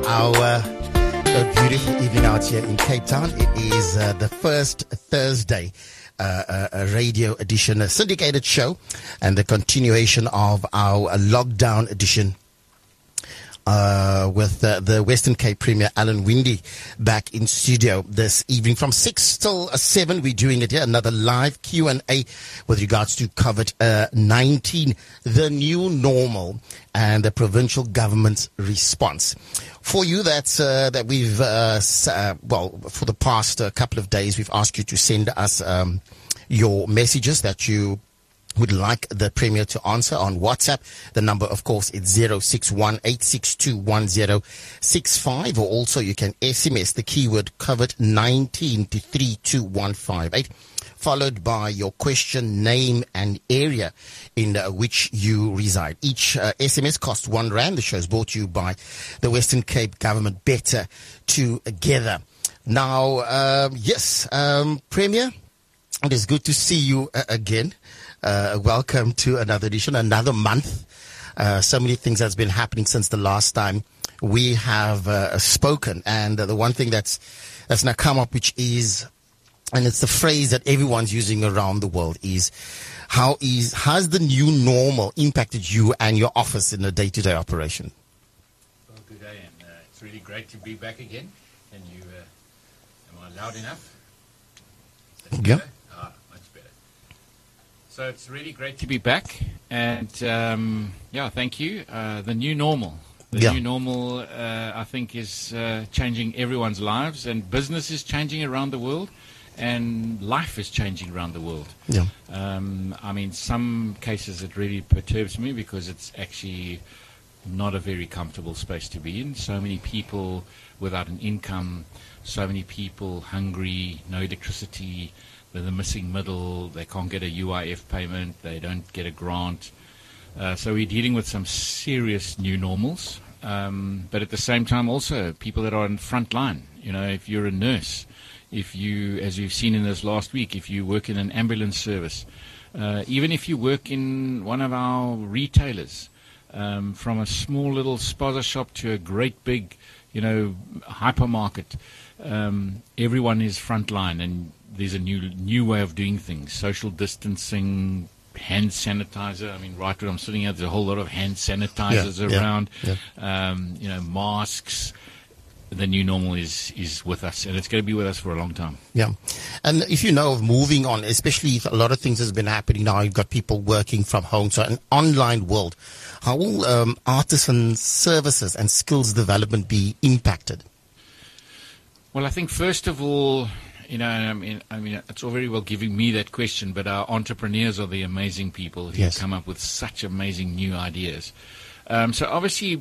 our beautiful evening out here in Cape Town. It is the first Thursday a radio edition, a syndicated show, and the continuation of our lockdown edition with the Western Cape Premier Alan Winde back in studio this evening from 6 till 7. We're doing it here, another live Q&A with regards to COVID-19, the new normal, and the provincial government's response. For you, that we've for the past couple of days, we've asked you to send us your messages that you would like the Premier to answer on WhatsApp. The number, of course, is 061-862-1065, or also you can SMS the keyword COVID-19 to 32158, followed by your question, name, and area in which you reside. Each SMS costs R1. The show is brought to you by the Western Cape Government. Better together. Now, Premier, it is good to see you again. Welcome to another edition, another month. So many things that's been happening since the last time we have spoken. And the one thing that's now come up, which is, and it's the phrase that everyone's using around the world, is has the new normal impacted you and your office in the day-to-day operation? Well, good day, and it's really great to be back again. And you, am I loud enough? Yeah. So it's really great to be back, and thank you. The new normal. The new normal, I think, is changing everyone's lives, and business is changing around the world, and life is changing around the world. Yeah. Some cases it really perturbs me because it's actually not a very comfortable space to be in. So many people without an income, so many people hungry, no electricity. They're the missing middle, they can't get a UIF payment, they don't get a grant. So we're dealing with some serious new normals. But at the same time also, people that are in front line. You know, if you're a nurse, if you, as you've seen in this last week, if you work in an ambulance service, even if you work in one of our retailers, from a small little spaza shop to a great big, hypermarket, everyone is front line, and there's a new way of doing things. Social distancing, hand sanitizer. Right where I'm sitting here, there's a whole lot of hand sanitizers around. Yeah. Masks. The new normal is with us, and it's going to be with us for a long time. Yeah. And if you know of moving on, especially if a lot of things has been happening now, you've got people working from home, so an online world, how will artisan services and skills development be impacted? Well, I think first of all, it's all very well giving me that question, but our entrepreneurs are the amazing people who come up with such amazing new ideas. So obviously,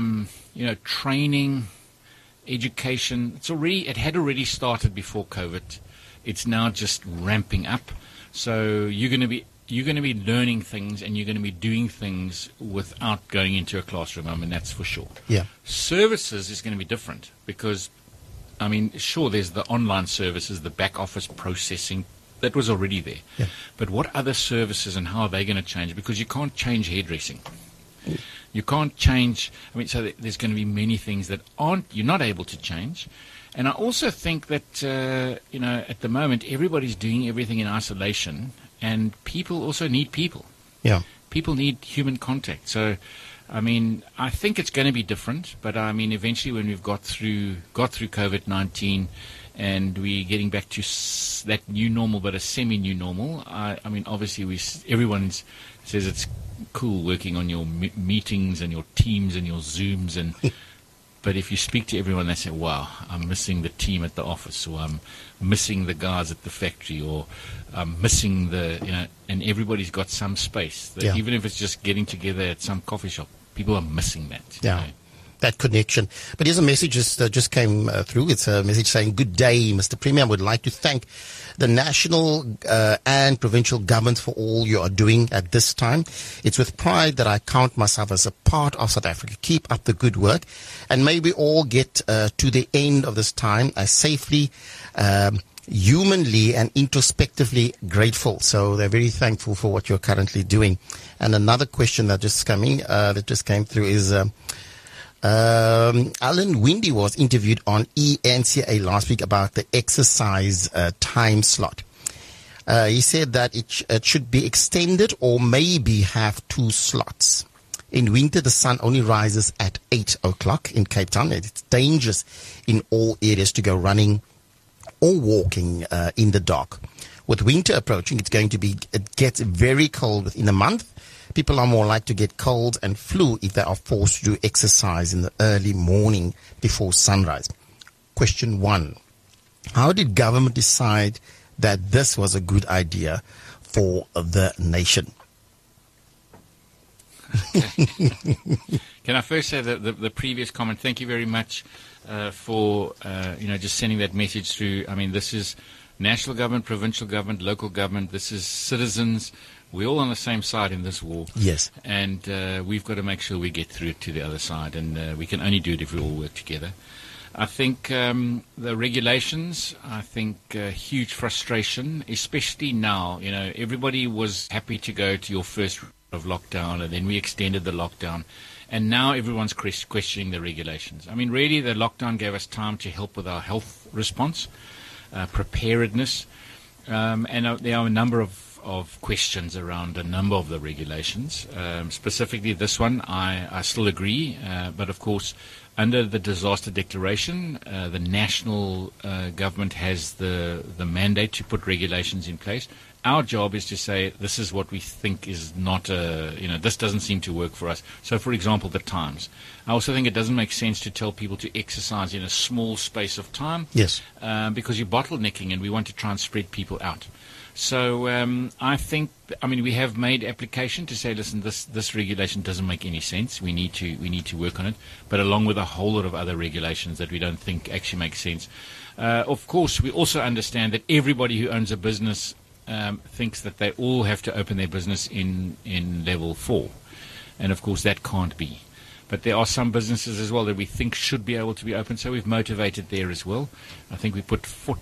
training, education, it had already started before COVID. It's now just ramping up. So you're going to be learning things, and you're going to be doing things without going into a classroom. That's for sure. Yeah. Services is going to be different because, sure, there's the online services, the back office processing, that was already there. Yeah. But what other services and how are they going to change? Because you can't change hairdressing. You can't change, so there's going to be many things that you're not able to change. And I also think that, at the moment, everybody's doing everything in isolation, and people also need people. Yeah. People need human contact. So, I think it's going to be different, but eventually when we've got through COVID-19 and we're getting back to that new normal, but a semi-new normal, obviously everyone says it's cool working on your meetings and your Teams and your Zooms, but if you speak to everyone, they say, wow, I'm missing the team at the office, or I'm missing the guys at the factory, or I'm missing and everybody's got some space. Even if it's just getting together at some coffee shop, people are missing that. Yeah. That connection. But here's a message that just came through. It's a message saying, "Good day, Mr. Premier. I would like to thank the national and provincial governments for all you are doing at this time. It's with pride that I count myself as a part of South Africa. Keep up the good work, and may we all get to the end of this time as safely, humanly and introspectively grateful." So they're very thankful for what you're currently doing. And another question that just came through is, Alan Windy was interviewed on ENCA last week about the exercise time slot. He said that it should be extended or maybe have 2 slots. In winter, the sun only rises at 8 o'clock in Cape Town. It's dangerous in all areas to go running or walking in the dark. With winter approaching, it gets very cold within a month. People are more likely to get cold and flu if they are forced to do exercise in the early morning before sunrise. Question 1. How did government decide that this was a good idea for the nation? Can I first say that the previous comment, thank you very much for just sending that message through. I mean, this is national government, provincial government, local government. This is citizens. We're all on the same side in this war. Yes. And we've got to make sure we get through it to the other side. And we can only do it if we all work together. I think the regulations, huge frustration, especially now. You know, everybody was happy to go to your first of lockdown, and then we extended the lockdown. And now everyone's questioning the regulations. I mean, really, the lockdown gave us time to help with our health response, preparedness. And there are a number of questions around a number of the regulations. Specifically this one, I still agree. But of course, under the disaster declaration, the national government has the mandate to put regulations in place. Our job is to say this is what we think is not this doesn't seem to work for us. So, for example, the times. I also think it doesn't make sense to tell people to exercise in a small space of time. Yes. Because you're bottlenecking, and we want to try and spread people out. So we have made application to say, listen, this regulation doesn't make any sense. We need to work on it, but along with a whole lot of other regulations that we don't think actually make sense. Of course, we also understand that everybody who owns a business thinks that they all have to open their business in level 4, and of course that can't be. But there are some businesses as well that we think should be able to be open, so we've motivated there as well. I think we put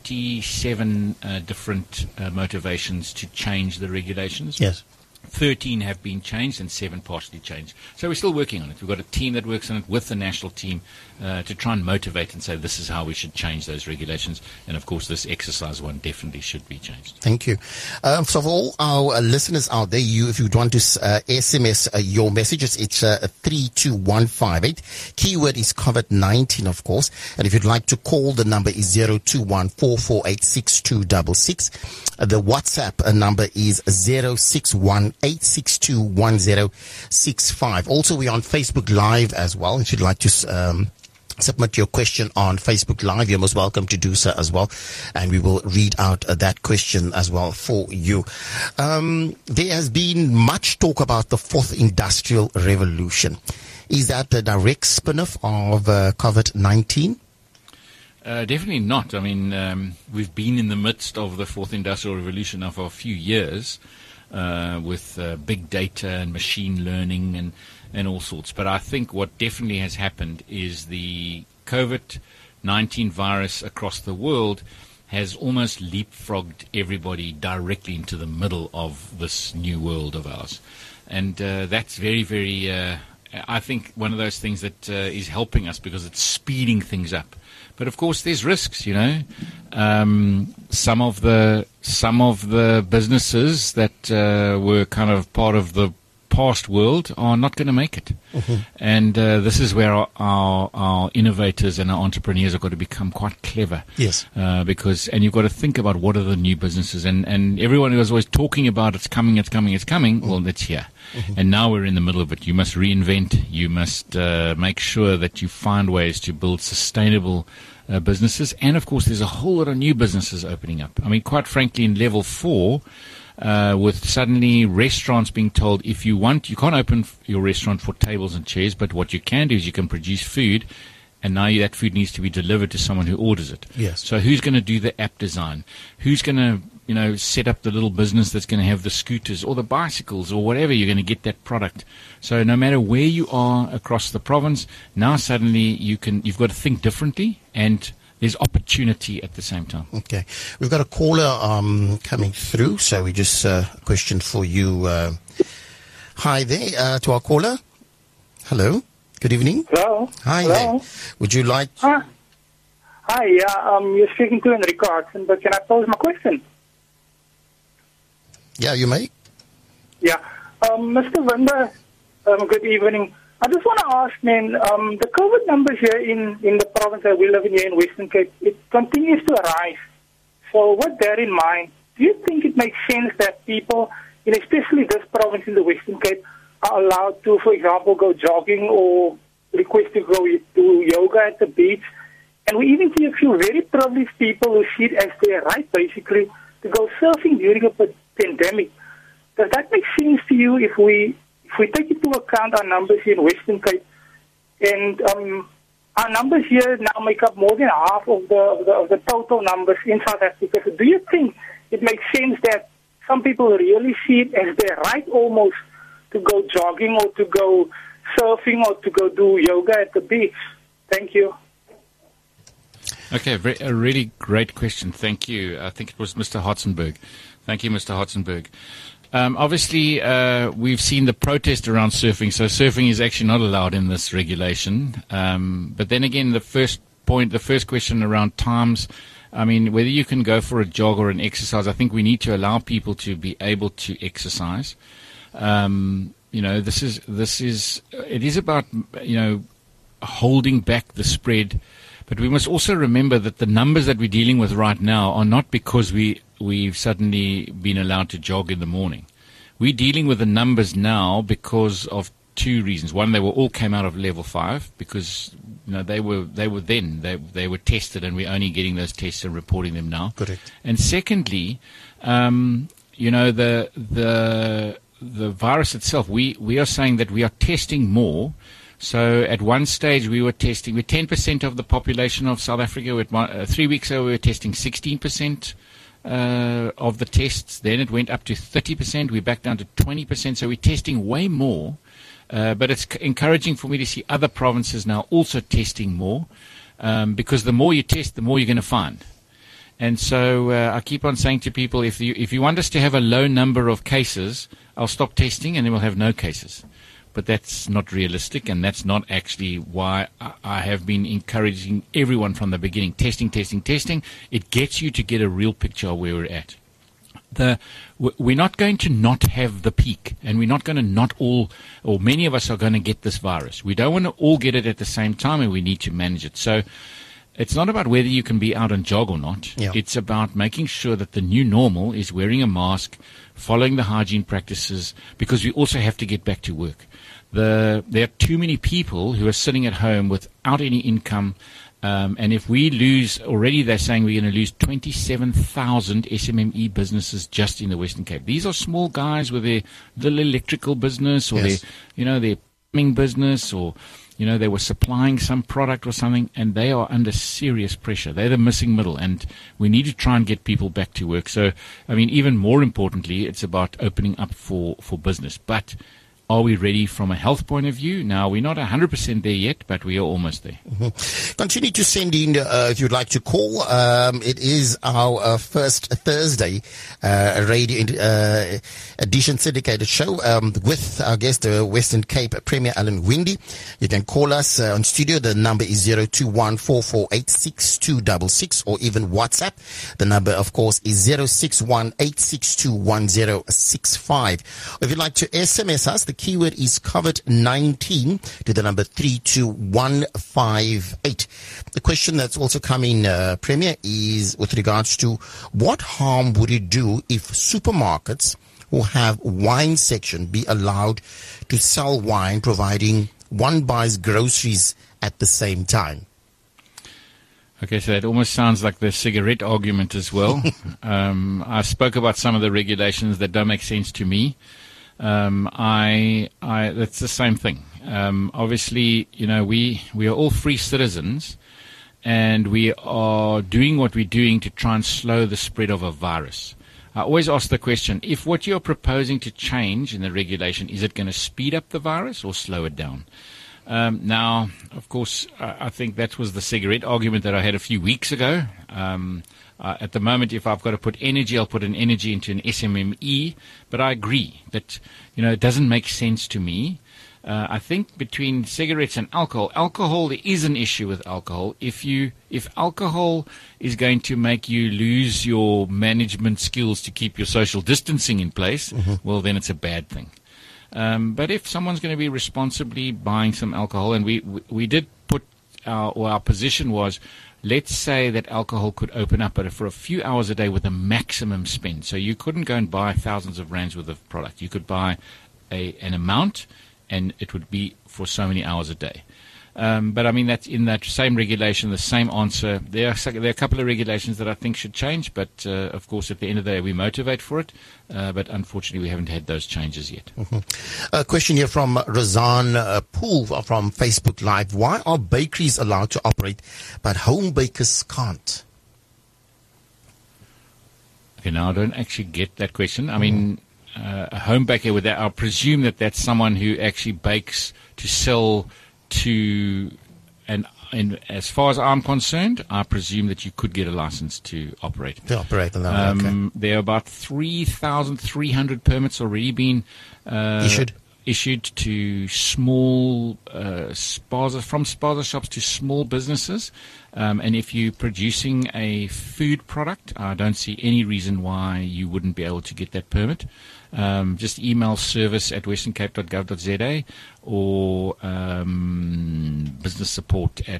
47 different motivations to change the regulations. Yes. 13 have been changed and 7 partially changed. So we're still working on it. We've got a team that works on it with the national team to try and motivate and say this is how we should change those regulations. And, of course, this exercise one definitely should be changed. Thank you. So for all our listeners out there, if you want to SMS your messages, it's 32158. Keyword is COVID-19, of course. And if you'd like to call, the number is 021-448-6266. The WhatsApp number is 061-862-1065. Also, we're on Facebook Live as well. If you'd like to submit your question on Facebook Live, you're most welcome to do so as well. And we will read out that question as well for you. There has been much talk about the 4th Industrial Revolution. Is that the direct spin-off of COVID-19? Definitely not. I mean, we've been in the midst of the 4th Industrial Revolution now for a few years with big data and machine learning and all sorts. But I think what definitely has happened is the COVID-19 virus across the world has almost leapfrogged everybody directly into the middle of this new world of ours. And that's very, very, I think, one of those things that is helping us because it's speeding things up. But of course, there's risks. You know, some of the businesses that were kind of part of the past world are not going to make it, and this is where our innovators and our entrepreneurs have got to become quite clever. Yes, because you've got to think about what are the new businesses, and everyone who was always talking about it's coming. Well, it's here. And now we're in the middle of it. You must reinvent. You must make sure that you find ways to build sustainable businesses. And, of course, there's a whole lot of new businesses opening up. I mean, quite frankly, in level 4, with suddenly restaurants being told, if you want, you can't open your restaurant for tables and chairs, but what you can do is you can produce food, and now that food needs to be delivered to someone who orders it. Yes. So who's going to do the app design? Who's going to set up the little business that's going to have the scooters or the bicycles or whatever, you're going to get that product. So no matter where you are across the province, now suddenly you've got to think differently, and there's opportunity at the same time. Okay. We've got a caller coming through, so we just a question for you. Hi there to our caller. Hello. Good evening. Hello. Hi Hello. there. Would you like... Hi. Yeah, you're speaking to Enrico Hudson, but can I pose my question? Yeah, you may. Yeah. Mr. Winder, good evening. I just want to ask, man, the COVID numbers here in the province that we live in here in Western Cape, it continues to rise. So with that in mind, do you think it makes sense that people, and especially this province in the Western Cape, are allowed to, for example, go jogging or request to go do yoga at the beach? And we even see a few very privileged people who see it as their right, basically, to go surfing during a pandemic. Does that make sense to you if we take into account our numbers here in Western Cape? And our numbers here now make up more than half of the total numbers in South Africa. So do you think it makes sense that some people really see it as their right almost to go jogging or to go surfing or to go do yoga at the beach? Thank you. Okay, a really great question. Thank you. I think it was Mr. Hotzenberg. Thank you, Mr. Hotzenberg. Obviously, we've seen the protest around surfing, so surfing is actually not allowed in this regulation. But then again, the first question around times, I mean, whether you can go for a jog or an exercise, I think we need to allow people to be able to exercise. It is about, holding back the spread. But we must also remember that the numbers that we're dealing with right now are not because we've suddenly been allowed to jog in the morning. We're dealing with the numbers now because of two reasons. One, they all came out of level 5 because they were tested, and we're only getting those tests and reporting them now. Correct. And secondly, the virus itself. We are saying that we are testing more. So at one stage we were testing with 10% of the population of South Africa. 3 weeks ago we were testing 16% of the tests. Then it went up to 30%. We're back down to 20%. So we're testing way more. But it's encouraging for me to see other provinces now also testing more, because the more you test, the more you're going to find. And so I keep on saying to people, if you want us to have a low number of cases, I'll stop testing and then we'll have no cases. But that's not realistic, and that's not actually why I have been encouraging everyone from the beginning. Testing. It gets you to get a real picture of where we're at. We're not going to not have the peak, and we're not going to not all, or many of us are going to get this virus. We don't want to all get it at the same time, and we need to manage it. So it's not about whether you can be out and jog or not. Yeah. It's about making sure that the new normal is wearing a mask, following the hygiene practices, because we also have to get back to work. There are too many people who are sitting at home without any income, and if we lose, already they're saying we're going to lose 27,000 SMME businesses just in the Western Cape. These are small guys with their little electrical business, or Yes. their plumbing business, or they were supplying some product or something, and they are under serious pressure. They're the missing middle, and we need to try and get people back to work. So, I mean, even more importantly, it's about opening up for business. But are we ready from a health point of view? Now, we're not 100% there yet, but we are almost there. Mm-hmm. Continue to send in if you'd like to call. It is our first Thursday radio edition syndicated show with our guest, the Western Cape Premier Alan Winde. You can call us on studio. The number is 021-448-6266, or even WhatsApp. The number, of course, is 061-862-1065. If you'd like to SMS us, the keyword is COVID-19 to the number 32158. The question that's also coming, Premier, is with regards to what harm would it do if supermarkets who have wine section be allowed to sell wine, providing one buys groceries at the same time? Okay, so that almost sounds like the cigarette argument as well. I spoke about some of the regulations that don't make sense to me. That's the same thing. Obviously, we are all free citizens, and we are doing what we're doing to try and slow the spread of a virus. I always ask the question, if what you're proposing to change in the regulation, is it going to speed up the virus or slow it down? Now, of course, I think that was the cigarette argument that I had a few weeks ago. At the moment, if I've got to put energy, I'll put an energy into an SMME. But I agree that, it doesn't make sense to me I think between cigarettes and alcohol, there is an issue with alcohol. If alcohol is going to make you lose your management skills to keep your social distancing in place, well, then it's a bad thing. But if someone's going to be responsibly buying some alcohol, and we did put our position was, let's say that alcohol could open up, but for a few hours a day with a maximum spend. So you couldn't go and buy thousands of rands worth of product. You could buy an amount, and it would be for so many hours a day. But I mean, that's in that same regulation, the same answer. There are a couple of regulations that I think should change, but of course, at the end of the day, we motivate for it. But unfortunately, we haven't had those changes yet. A question here from Razan Pool from Facebook Live. Why are bakeries allowed to operate, but home bakers can't? Okay, now I don't actually get that question. I mean, a home baker, with that, I presume that that's someone who actually bakes to sell to, and as far as I'm concerned, I presume that you could get a license to operate. To operate on that, okay. There are about 3,300 permits already been issued to small from spaza shops to small businesses. And if you're producing a food product, I don't see any reason why you wouldn't be able to get that permit. Just email service@westerncape.gov.za or business support at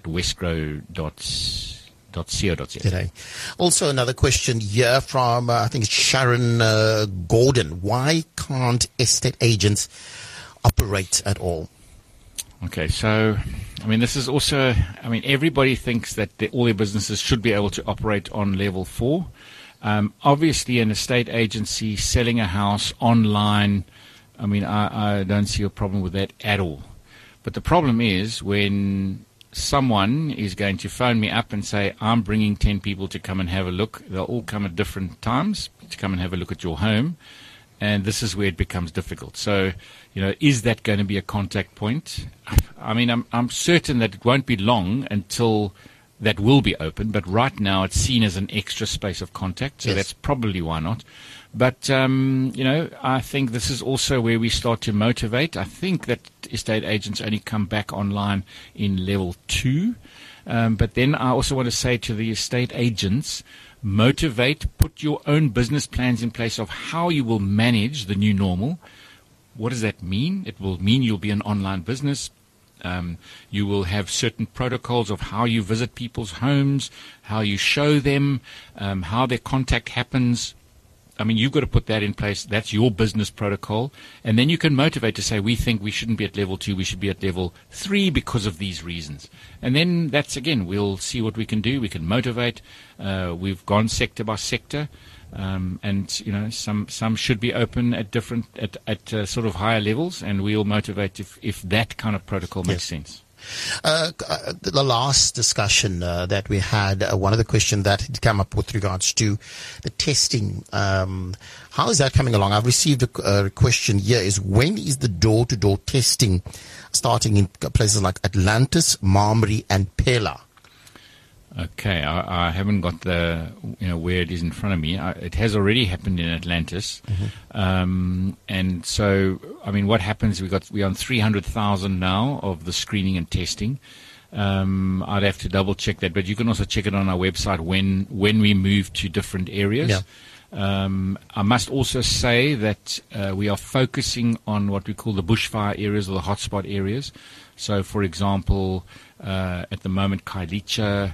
westgrow.co.za. Also, another question here from, I think it's Sharon Gordon. Why can't estate agents operate at all? Okay, so, I mean, this is also, I mean, everybody thinks that all their businesses should be able to operate on level 4. Obviously, an estate agency selling a house online, I mean, I don't see a problem with that at all. But the problem is when someone is going to phone me up and say, I'm bringing 10 people to come and have a look. They'll all come at different times to come and have a look at your home. And this is where it becomes difficult. So, you know, is that going to be a contact point? I mean, I'm certain that it won't be long until that will be open, but right now it's seen as an extra space of contact, so that's probably why not. But, you know, I think this is also where we start to motivate. I think that estate agents only come back online in level 2. But then I also want to say to the estate agents, motivate, put your own business plans in place of how you will manage the new normal. What does that mean? It will mean you'll be an online business. You will have certain protocols of how you visit people's homes, how you show them, how their contact happens. I mean, you've got to put that in place. That's your business protocol. And then you can motivate to say, we think we shouldn't be at level 2, we should be at level 3 because of these reasons. And then that's, again, we'll see what we can do. We can motivate. We've gone sector by sector. And, you know, some should be open at different, at sort of higher levels, and we'll motivate if that kind of protocol makes sense. The last discussion that we had, one of the questions that had come up with regards to the testing, how is that coming along? I've received a question here is, when is the door-to-door testing starting in places like Atlantis, Mamre and Pella? Okay, I haven't got the, you know, where it is in front of me. It has already happened in Atlantis. And so, I mean, what happens, we're on 300,000 now of the screening and testing. I'd have to double check that, but you can also check it on our website when we move to different areas. Yeah. I must also say that we are focusing on what we call the bushfire areas or the hotspot areas. So, for example, at the moment, Khayelitsha,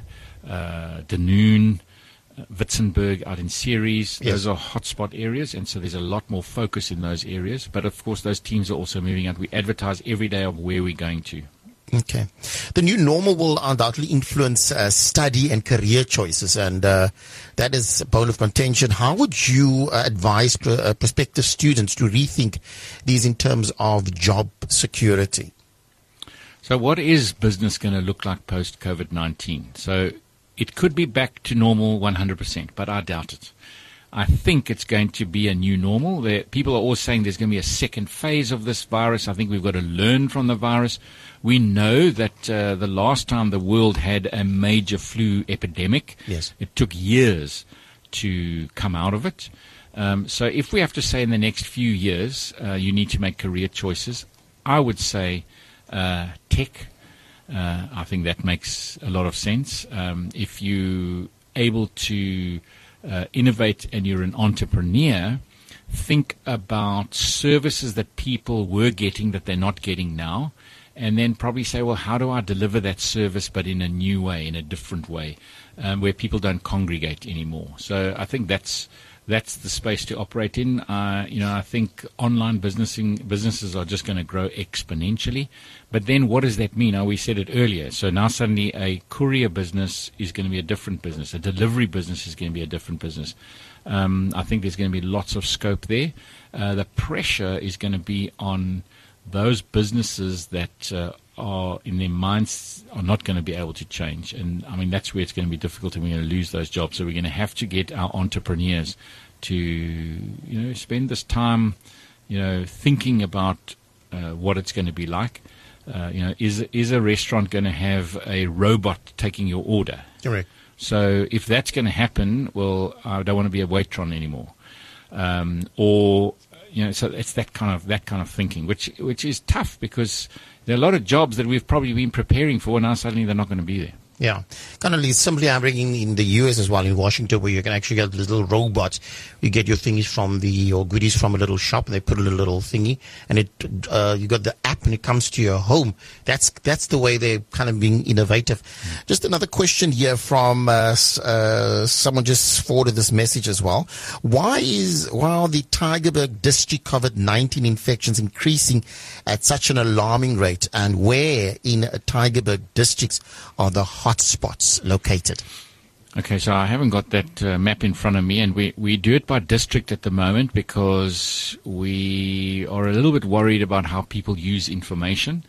Dunoon, Witzenberg out in Ceres, those are hotspot areas, and so there's a lot more focus in those areas. But of course, those teams are also moving out. We advertise every day of where we're going to. Okay. The new normal will undoubtedly influence study and career choices, and that is a bone of contention. How would you advise prospective students to rethink these in terms of job security? So what is business going to look like post-COVID-19? So it could be back to normal 100%, but I doubt it. I think it's going to be a new normal. People are always saying there's going to be a second phase of this virus. I think we've got to learn from the virus. We know that the last time the world had a major flu epidemic, it took years to come out of it. So if we have to say in the next few years, you need to make career choices, I would say tech. I think that makes a lot of sense. If you're able to innovate and you're an entrepreneur, think about services that people were getting that they're not getting now, and then probably say, well, how do I deliver that service but in a new way, in a different way, where people don't congregate anymore. So I think that's the space to operate in. I think online businesses are just going to grow exponentially. But then what does that mean? We said it earlier. So now suddenly a courier business is going to be a different business. A delivery business is going to be a different business. I think there's going to be lots of scope there. The pressure is going to be on those businesses that are in their minds are not going to be able to change. And I mean, that's where it's going to be difficult, and we're going to lose those jobs. So we're going to have to get our entrepreneurs to, spend this time, thinking about what it's going to be like. Is a restaurant going to have a robot taking your order? Correct. So if that's going to happen, well, I don't want to be a waitron anymore. So it's that kind of thinking, which is tough because there are a lot of jobs that we've probably been preparing for, and now suddenly they're not going to be there. Yeah. Kind of simply bringing in the US as well, in Washington, where you can actually get little robots. You get your things your goodies from a little shop, and they put a little thingy, and you got the app, and it comes to your home. That's the way they're kind of being innovative. Just another question here from someone just forwarded this message as well. While the Tygerberg district COVID-19 infections increasing at such an alarming rate, and where in Tygerberg districts are the hotspots located? Okay, so I haven't got that map in front of me, and we do it by district at the moment because we are a little bit worried about how people use information.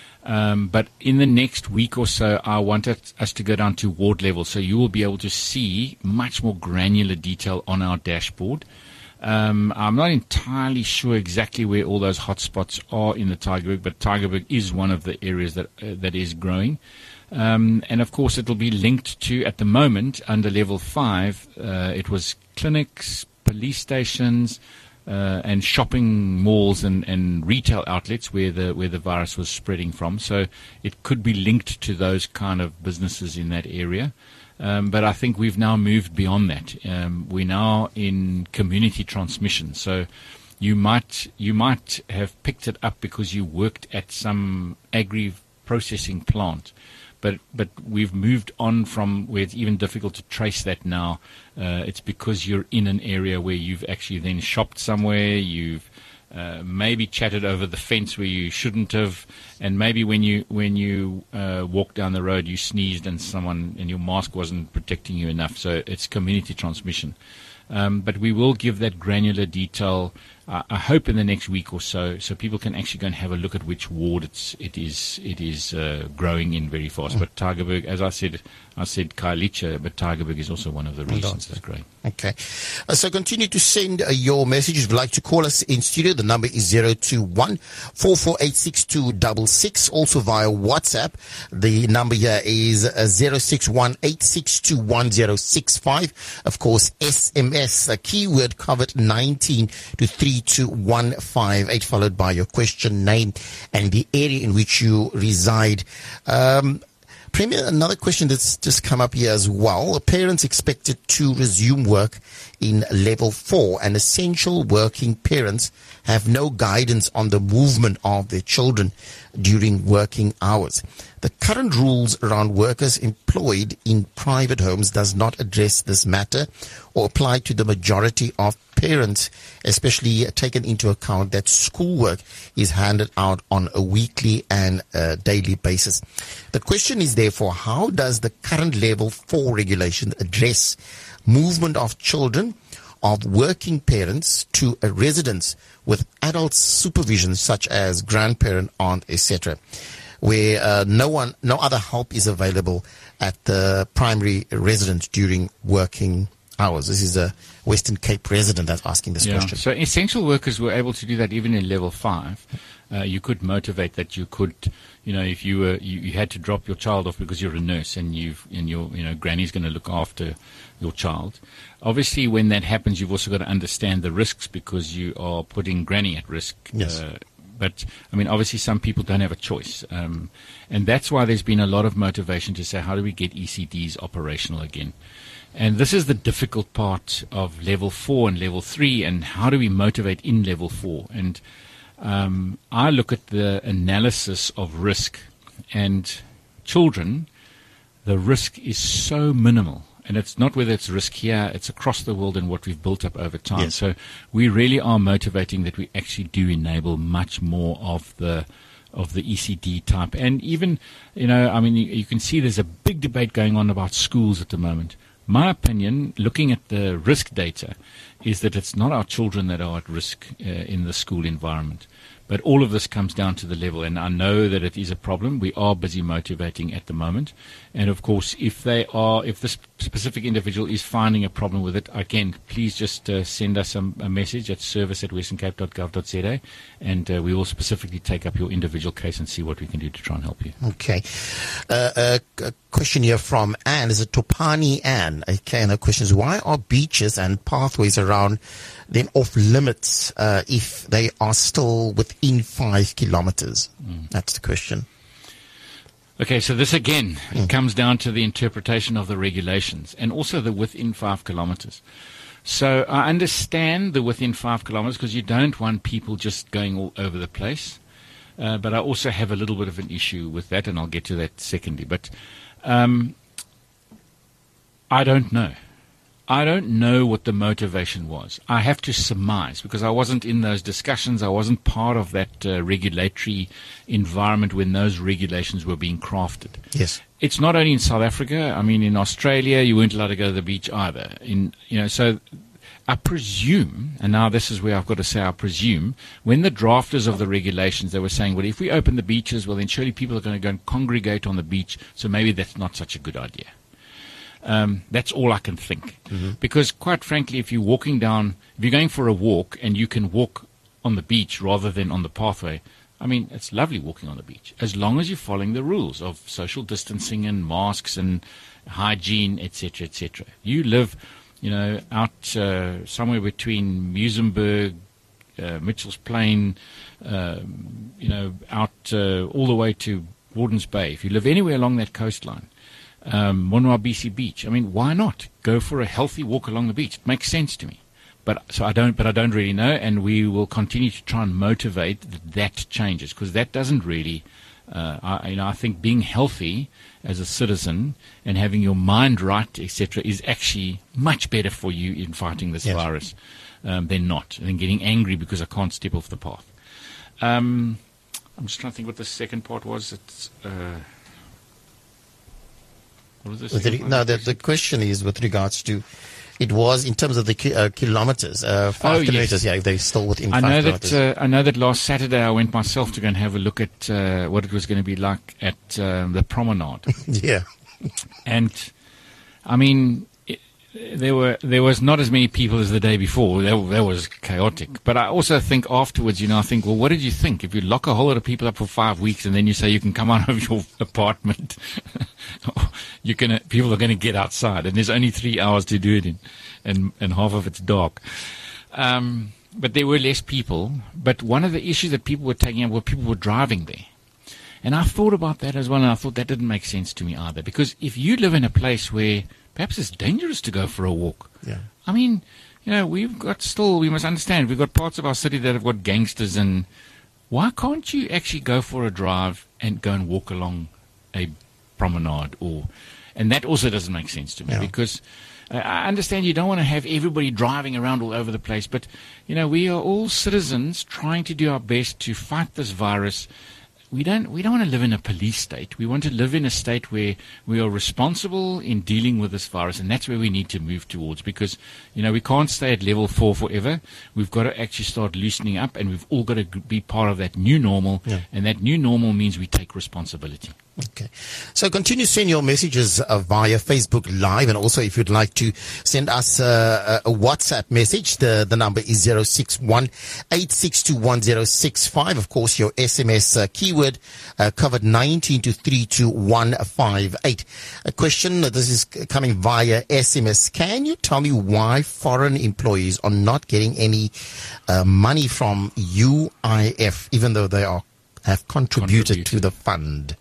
But in the next week or so, I want us to go down to ward level, so you will be able to see much more granular detail on our dashboard. I'm not entirely sure exactly where all those hotspots are in the Tygerberg, but Tygerberg is one of the areas that is growing. And of course, it'll be linked to, at the moment, under level 5, it was clinics, police stations, and shopping malls and retail outlets where the virus was spreading from. So it could be linked to those kind of businesses in that area. But I think we've now moved beyond that. We're now in community transmission. So you might have picked it up because you worked at some agri-processing plant. But we've moved on from where it's even difficult to trace that now. It's because you're in an area where you've actually then shopped somewhere, you've maybe chatted over the fence where you shouldn't have, and maybe when you walked down the road you sneezed and your mask wasn't protecting you enough. So it's community transmission. But we will give that granular detail, I hope, in the next week or so people can actually go and have a look at which ward it is growing in very fast. But Tygerberg, as I said Khayelitsha, but Tygerberg is also one of the reasons it's growing. Okay. So continue to send your messages. If you'd like to call us in studio, the number is 021-4486-266. Also via WhatsApp, the number here is 061-862-1065. Of course, SMS, keyword COVID-19 to 32158, followed by your question, name, and the area in which you reside. Premier, another question that's just come up here as well. Parents expected to resume work in level 4, and essential working parents have no guidance on the movement of their children during working hours. The current rules around workers employed in private homes does not address this matter or apply to the majority of parents, especially taken into account that schoolwork is handed out on a weekly and daily basis. The question is therefore, how does the current level 4 regulation address movement of children of working parents to a residence with adult supervision such as grandparent, aunt, etc., where no other help is available at the primary residence during working hours? This is a Western Cape resident that's asking this question. So essential workers were able to do that even in level 5. You could motivate that. You could, if you had to drop your child off because you're a nurse and your granny's going to look after your child. Obviously, when that happens, you've also got to understand the risks because you are putting granny at risk. Yes. But, I mean, obviously some people don't have a choice. And that's why there's been a lot of motivation to say, how do we get ECDs operational again? And this is the difficult part of level 4 and level 3, and how do we motivate in level 4? And I look at the analysis of risk, and children, the risk is so minimal. And it's not whether it's risk here, it's across the world and what we've built up over time. Yes. So we really are motivating that we actually do enable much more of the ECD type. And even, I mean, you can see there's a big debate going on about schools at the moment. My opinion, looking at the risk data, is that it's not our children that are at risk in the school environment. But all of this comes down to the level, and I know that it is a problem. We are busy motivating at the moment. And, of course, if this specific individual is finding a problem with it, again, please just send us a message at service@westerncape.gov.za, and we will specifically take up your individual case and see what we can do to try and help you. Okay. A question here from Anne. Is it Topani Anne? Okay, and her question is, why are beaches and pathways around then off limits if they are still within 5 kilometers? That's the question. Okay, so this again, it comes down to the interpretation of the regulations and also the within 5 kilometers. So I understand the within 5 kilometers because you don't want people just going all over the place. But I also have a little bit of an issue with that, and I'll get to that secondly. But I don't know. I don't know what the motivation was. I have to surmise because I wasn't in those discussions. I wasn't part of that regulatory environment when those regulations were being crafted. Yes. It's not only in South Africa. I mean, in Australia, you weren't allowed to go to the beach either. So I presume, and now this is where I've got to say I presume, when the drafters of the regulations, they were saying, well, if we open the beaches, well, then surely people are going to go and congregate on the beach, so maybe that's not such a good idea. That's all I can think. Because quite frankly, if you're going for a walk and you can walk on the beach rather than on the pathway, I mean, it's lovely walking on the beach, as long as you're following the rules of social distancing and masks and hygiene, etc., etc. You live, out somewhere between Muizenberg, Mitchell's Plain, out all the way to Wardens Bay. If you live anywhere along that coastline, Monwabisi Beach. I mean, why not go for a healthy walk along the beach? It makes sense to me. But I don't really know, and we will continue to try and motivate that changes because that doesn't really. I think being healthy as a citizen and having your mind right, etc., is actually much better for you in fighting this virus than getting angry because I can't step off the path. I'm just trying to think what the second part was. It's. The question is with regards to, it was in terms of the kilometers, 5 kilometers. Yes. They're still within 5 kilometers. I know that last Saturday I went myself to go and have a look at what it was going to be like at the promenade. Yeah. And, I mean, there was not as many people as the day before. That was chaotic. But I also think afterwards, I think, well, what did you think? If you lock a whole lot of people up for 5 weeks and then you say you can come out of your apartment, people are going to get outside, and there's only 3 hours to do it in, and half of it's dark. But there were less people. But one of the issues that people were taking up were people were driving there. And I thought about that as well, and I thought that didn't make sense to me either. Because if you live in a place where perhaps it's dangerous to go for a walk. Yeah. I mean, we must understand, we've got parts of our city that have got gangsters, and why can't you actually go for a drive and go and walk along a promenade? And that also doesn't make sense to me because I understand you don't want to have everybody driving around all over the place, but, we are all citizens trying to do our best to fight this virus. We don't want to live in a police state. We want to live in a state where we are responsible in dealing with this virus, and that's where we need to move towards because, we can't stay at level 4 forever. We've got to actually start loosening up, and we've all got to be part of that new normal, and that new normal means we take responsibility. Okay. So So continue send your messages via Facebook Live, and also if you'd like to send us a WhatsApp message, the number is 061-862-1065. Of course, your SMS keyword covered 19 to 32158. A question, this is coming via SMS. Can you tell me why foreign employees are not getting any money from UIF, even though they have contributed to the fund?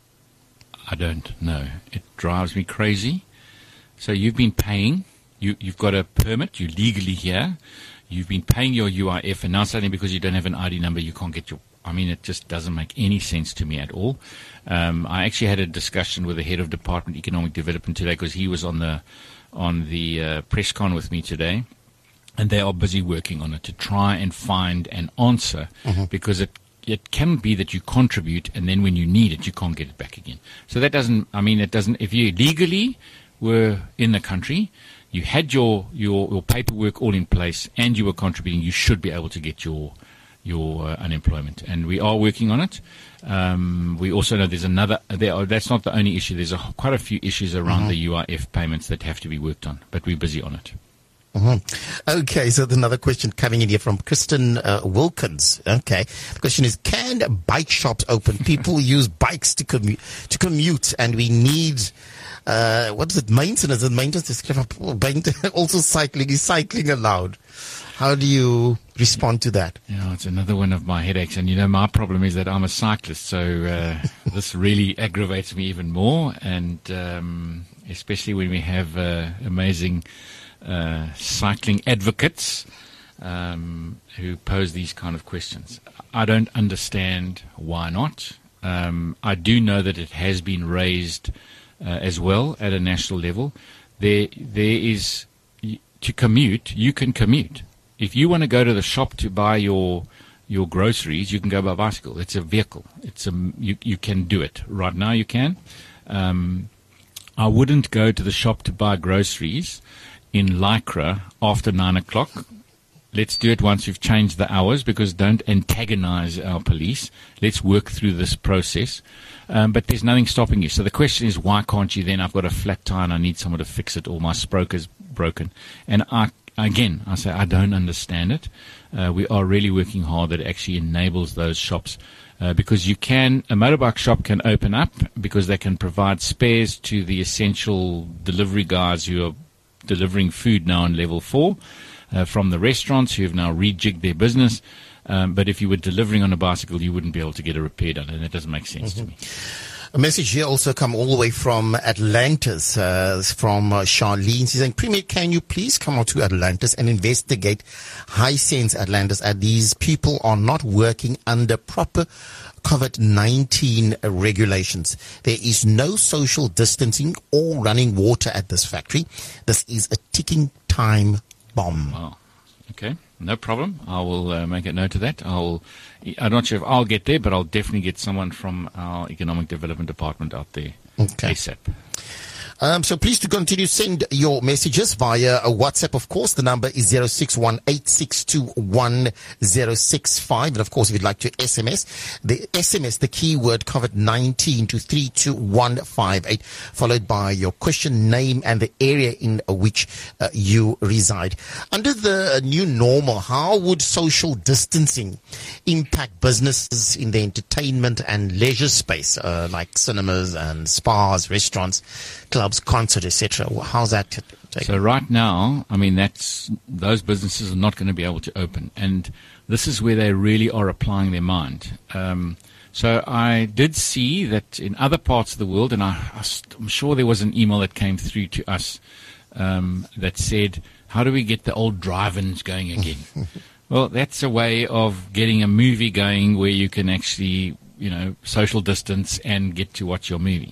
I don't know. It drives me crazy. So you've been paying. You've got a permit. You're legally here. You've been paying your UIF, and now suddenly because you don't have an ID number, you can't get your... I mean, it just doesn't make any sense to me at all. I actually had a discussion with the head of Department of Economic Development today, because he was on the press con with me today, and they are busy working on it to try and find an answer, because it can be that you contribute and then when you need it, you can't get it back again. So that doesn't, if you legally were in the country, you had your paperwork all in place and you were contributing, you should be able to get your unemployment. And we are working on it. We also know there's that's not the only issue. There's quite a few issues around the UIF payments that have to be worked on, but we're busy on it. Okay, so another question coming in here from Kristen Wilkins. Okay, the question is: can bike shops open? People use bikes to commute, and we need what is it? Maintenance. And maintenance is also cycling. Is cycling allowed? How do you respond to that? Yeah, it's another one of my headaches, and my problem is that I'm a cyclist, so this really aggravates me even more, and especially when we have amazing cycling advocates who pose these kind of questions. I don't understand why not. I do know that it has been raised as well at a national level. There is, to commute, you can commute. If you want to go to the shop to buy your groceries, you can go by bicycle. It's a vehicle. You can do it. Right now you can. I wouldn't go to the shop to buy groceries in Lycra after 9 o'clock. Let's do it once we've changed the hours, because don't antagonize our police. Let's work through this process. But there's nothing stopping you. So the question is, why can't you then? I've got a flat tire and I need someone to fix it, or my sproker's broken. And I say I don't understand it. We are really working hard that it actually enables those shops. Because a motorbike shop can open up because they can provide spares to the essential delivery guys who are delivering food now on level 4 from the restaurants who have now rejigged their business. But if you were delivering on a bicycle, you wouldn't be able to get a repair done, and that doesn't make sense to me. A message here also come all the way from Atlantis, from Charlene. She's saying, Premier, can you please come out to Atlantis and investigate Hisense Atlantis, as these people are not working under proper COVID-19 regulations. There is no social distancing or running water at this factory. This is a ticking time bomb. Wow. Okay, no problem. I will make a note of that. I'm not sure if I'll get there, but I'll definitely get someone from our Economic Development Department out there ASAP. So please to continue send your messages via a WhatsApp, of course. The number is 061-862-1065. And of course, if you'd like to SMS, the keyword covered 19 to 32158, followed by your question, name, and the area in which you reside. Under the new normal, how would social distancing impact businesses in the entertainment and leisure space, like cinemas and spas, restaurants, clubs, concerts, etc.? How's that taken? So right now, those businesses are not going to be able to open, and this is where they really are applying their mind. So I did see that in other parts of the world, and I'm sure there was an email that came through to us that said, how do we get the old drive-ins going again? Well, that's a way of getting a movie going where you can actually, social distance and get to watch your movie.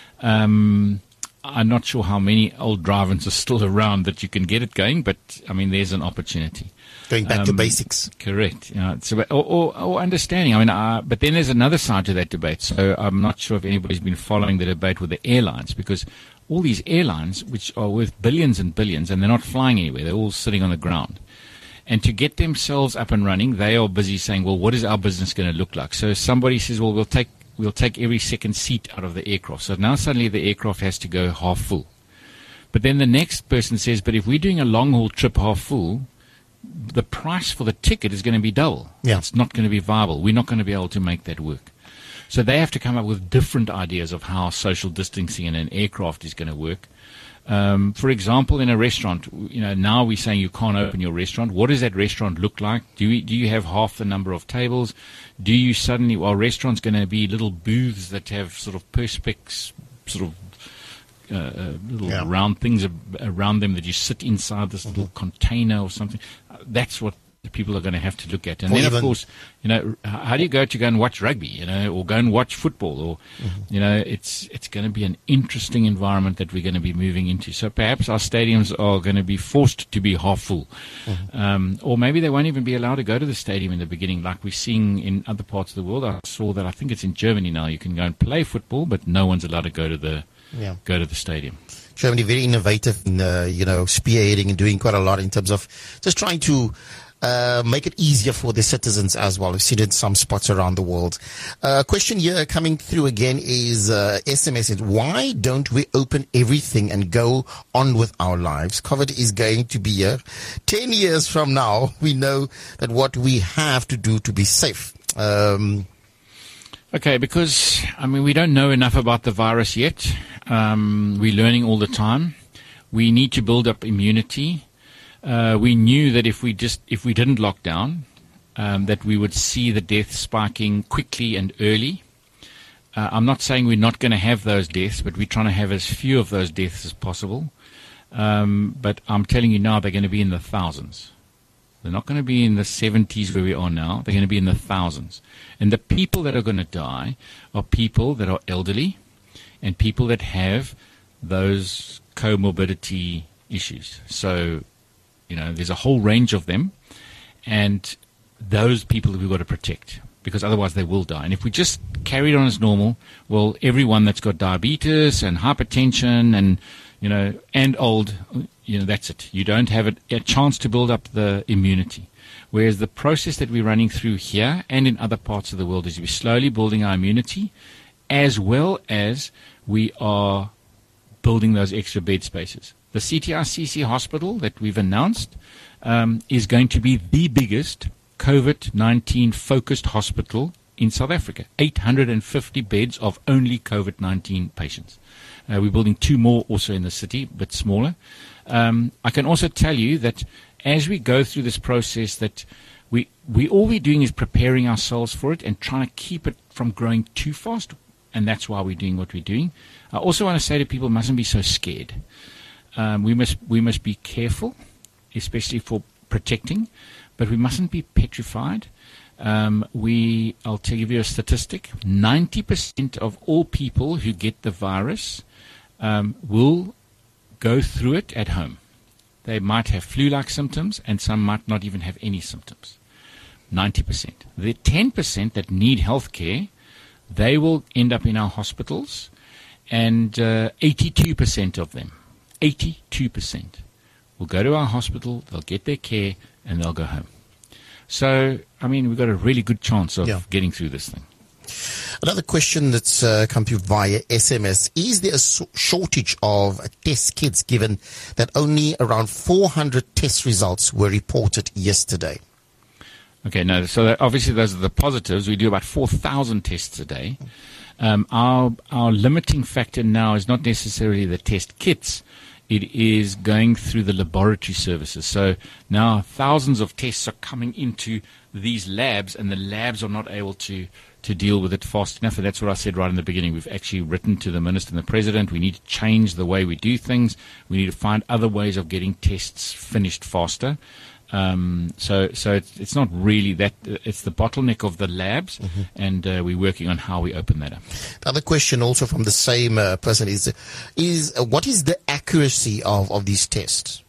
I'm not sure how many old drive-ins are still around that you can get it going, but there's an opportunity. Going back to basics. Correct. It's about, or understanding. But then there's another side to that debate. So I'm not sure if anybody's been following the debate with the airlines, because all these airlines, which are worth billions and billions, and they're not flying anywhere, they're all sitting on the ground. And to get themselves up and running, they are busy saying, well, what is our business going to look like? So somebody says, well, we'll take we'll take every second seat out of the aircraft. So now suddenly the aircraft has to go half full. But then the next person says, but if we're doing a long-haul trip half full, the price for the ticket is going to be double. Yeah. It's not going to be viable. We're not going to be able to make that work. So they have to come up with different ideas of how social distancing in an aircraft is going to work. For example, in a restaurant, now we're saying you can't open your restaurant. What does that restaurant look like? Do you have half the number of tables? Do you suddenly, restaurants going to be little booths that have sort of perspex, sort of little round things around them that you sit inside this little container or something? That's what the people are going to have to look at. And then, of course, how do you go and watch rugby, or go and watch football, or, it's going to be an interesting environment that we're going to be moving into. So perhaps our stadiums are going to be forced to be half full. Or maybe they won't even be allowed to go to the stadium in the beginning, like we're seeing in other parts of the world. I saw that, I think it's in Germany now, you can go and play football, but no one's allowed to go to the stadium. Germany, very innovative in, spearheading and doing quite a lot in terms of just trying to make it easier for the citizens as well. We've seen it in some spots around the world. Question here coming through again is SMS. Why don't we open everything and go on with our lives? COVID is going to be here. 10 years from now, we know that what we have to do to be safe. Okay, because, we don't know enough about the virus yet. We're learning all the time. We need to build up immunity. We knew that if we didn't lock down, that we would see the deaths spiking quickly and early. I'm not saying we're not going to have those deaths, but we're trying to have as few of those deaths as possible. But I'm telling you now, they're going to be in the thousands. They're not going to be in the 70s where we are now. They're going to be in the thousands. And the people that are going to die are people that are elderly and people that have those comorbidity issues. So, there's a whole range of them, and those people we've got to protect, because otherwise they will die. And if we just carried on as normal, well, everyone that's got diabetes and hypertension and old, that's it. You don't have a chance to build up the immunity. Whereas the process that we're running through here and in other parts of the world is we're slowly building our immunity, as well as we are building those extra bed spaces. The CTICC hospital that we've announced is going to be the biggest COVID-19 focused hospital in South Africa. 850 beds of only COVID-19 patients. We're building 2 more also in the city, but smaller. I can also tell you that as we go through this process, that we all we're doing is preparing ourselves for it and trying to keep it from growing too fast, and that's why we're doing what we're doing. I also want to say to people, mustn't be so scared. We must be careful, especially for protecting, but we mustn't be petrified. I'll give you a statistic. 90% of all people who get the virus will go through it at home. They might have flu-like symptoms, and some might not even have any symptoms. 90%. The 10% that need health care, they will end up in our hospitals, and 82% of them, 82% will go to our hospital, they'll get their care, and they'll go home. So, we've got a really good chance of getting through this thing. Another question that's come through via SMS. Is there a shortage of test kits given that only around 400 test results were reported yesterday? Okay, no, so obviously those are the positives. We do about 4,000 tests a day. Our limiting factor now is not necessarily the test kits. It is going through the laboratory services. So now thousands of tests are coming into these labs, and the labs are not able to deal with it fast enough. And that's what I said right in the beginning. We've actually written to the Minister and the President. We need to change the way we do things. We need to find other ways of getting tests finished faster. So it's not really that. It's the bottleneck of the labs, and we're working on how we open that up. The other question also from the same person is what is the accuracy of these tests?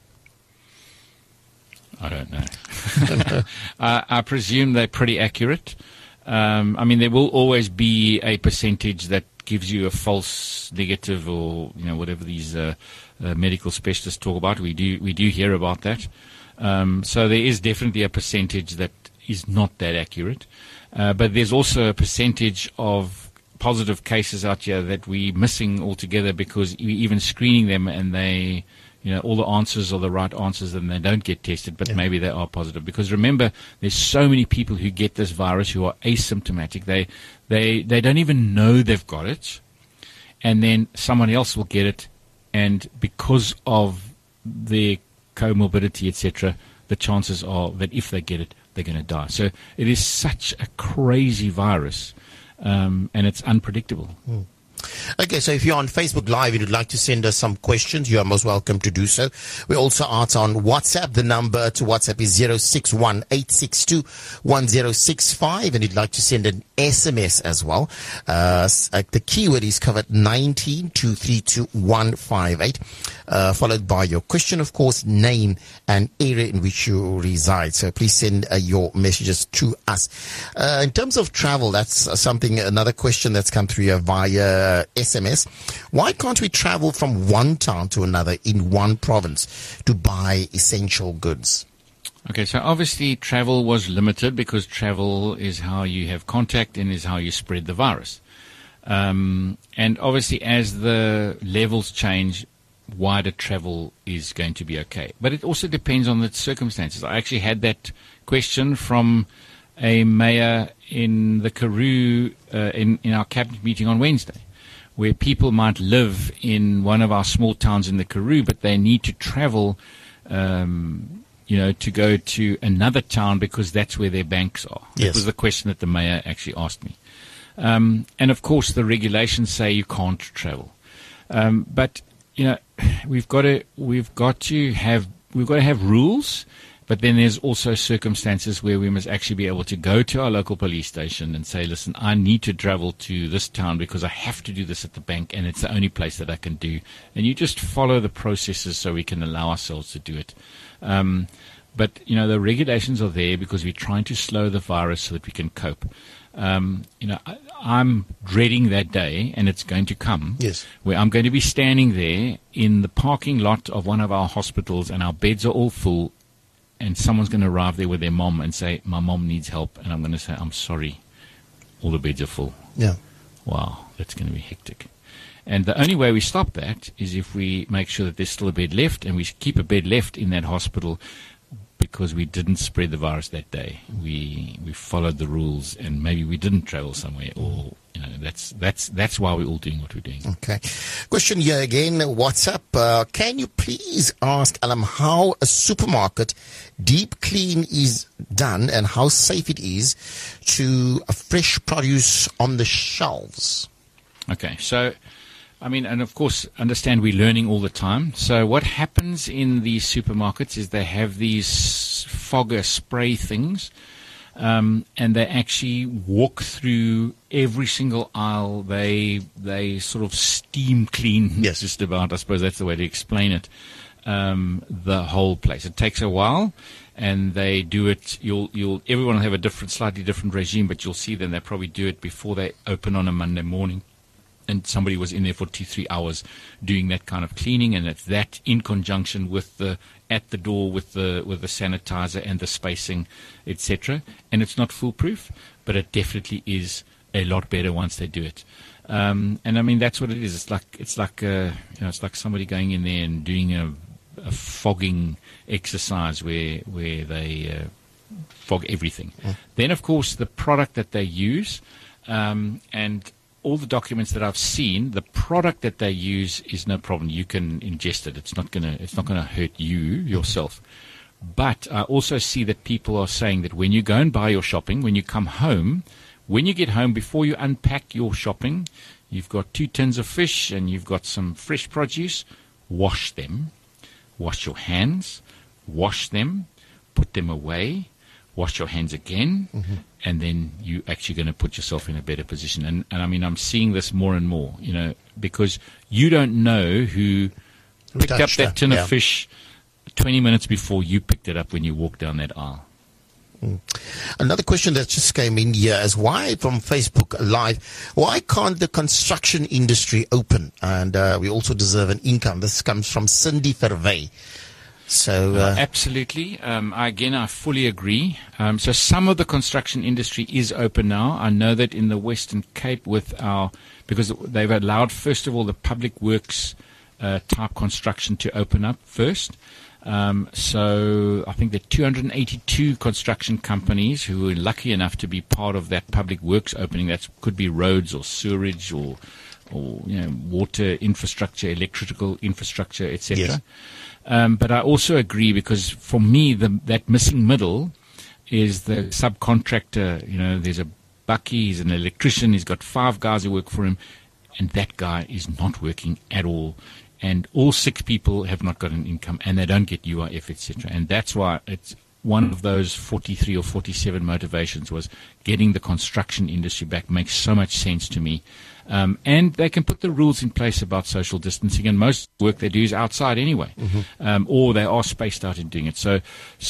I don't know. I presume they're pretty accurate. There will always be a percentage that gives you a false negative, or whatever these medical specialists talk about. We do hear about that. So there is definitely a percentage that is not that accurate. But there's also a percentage of positive cases out here that we're missing altogether because we're even screening them and they, all the answers are the right answers and they don't get tested, but maybe they are positive. Because remember, there's so many people who get this virus who are asymptomatic. They don't even know they've got it, and then someone else will get it, and because of their comorbidity, etc., the chances are that if they get it, they're going to die. So it is such a crazy virus, and it's unpredictable. Okay, so if you're on Facebook Live and you'd like to send us some questions, you are most welcome to do so. We also are on WhatsApp. The number to WhatsApp is 061-862-1065, and you'd like to send an SMS as well. The keyword is COVID-19 to 32158, followed by your question, of course, name and area in which you reside. So please send your messages to us. In terms of travel, that's another question that's come through here via SMS. Why can't we travel from one town to another in one province to buy essential goods? Okay, so obviously travel was limited because travel is how you have contact and is how you spread the virus. And obviously as the levels change, wider travel is going to be okay. But it also depends on the circumstances. I actually had that question from a mayor in the Karoo in our cabinet meeting on Wednesday, where people might live in one of our small towns in the Karoo, but they need to travel, to go to another town because that's where their banks are. Yes. That was the question that the mayor actually asked me. And of course, the regulations say you can't travel. But we've got to have rules. But then there's also circumstances where we must actually be able to go to our local police station and say, listen, I need to travel to this town because I have to do this at the bank and it's the only place that I can do. And you just follow the processes so we can allow ourselves to do it. But, the regulations are there because we're trying to slow the virus so that we can cope. I'm dreading that day, and it's going to come, where I'm going to be standing there in the parking lot of one of our hospitals and our beds are all full. And someone's going to arrive there with their mom and say, my mom needs help. And I'm going to say, I'm sorry, all the beds are full. Yeah. Wow, that's going to be hectic. And the only way we stop that is if we make sure that there's still a bed left and we keep a bed left in that hospital because we didn't spread the virus that day. We followed the rules and maybe we didn't travel somewhere or, that's why we're all doing what we're doing. Okay. Question here again, WhatsApp. Can you please ask Alam how a supermarket deep clean is done and how safe it is to fresh produce on the shelves? Okay. So, and of course, understand we're learning all the time. So what happens in these supermarkets is they have these fogger spray things, and they actually walk through every single aisle. They sort of steam clean, just about, I suppose that's the way to explain it, the whole place. It takes a while, and they do it. Everyone will have a slightly different regime, but you'll see them. They probably do it before they open on a Monday morning. And somebody was in there for 2-3 hours doing that kind of cleaning, and it's that in conjunction with at the door with the sanitizer and the spacing, etc. And it's not foolproof, but it definitely is a lot better once they do it. And that's what it is. It's like somebody going in there and doing a fogging exercise where they fog everything. Then of course the product that they use and all the documents that I've seen, the product that they use is no problem. You can ingest it. It's not gonna hurt you yourself. But I also see that people are saying that when you go and buy your shopping, when you come home, when you get home, before you unpack your shopping, you've got 2 tins of fish and you've got some fresh produce. Wash them. Wash your hands. Wash them. Put them away. Wash your hands again, and then you're actually going to put yourself in a better position. And I'm seeing this more and more, because you don't know who picked up that tin of fish 20 minutes before you picked it up when you walked down that aisle. Another question that just came in here is from Facebook Live, why can't the construction industry open? And we also deserve an income. This comes from Cindy Fervey. So absolutely. I fully agree. So some of the construction industry is open now. I know that in the Western Cape because they've allowed, first of all, the public works type construction to open up first. So I think there are 282 construction companies who are lucky enough to be part of that public works opening. That could be roads or sewerage or water infrastructure, electrical infrastructure, etc. Yes. But I also agree, because for me, that missing middle is the subcontractor. There's a Bucky, he's an electrician, he's got 5 guys who work for him, and that guy is not working at all. And all 6 people have not got an income, and they don't get UIF, etc. And that's why it's one of those 43 or 47 motivations was getting the construction industry back. Makes so much sense to me. And they can put the rules in place about social distancing, and most work they do is outside anyway, or they are spaced out in doing it. So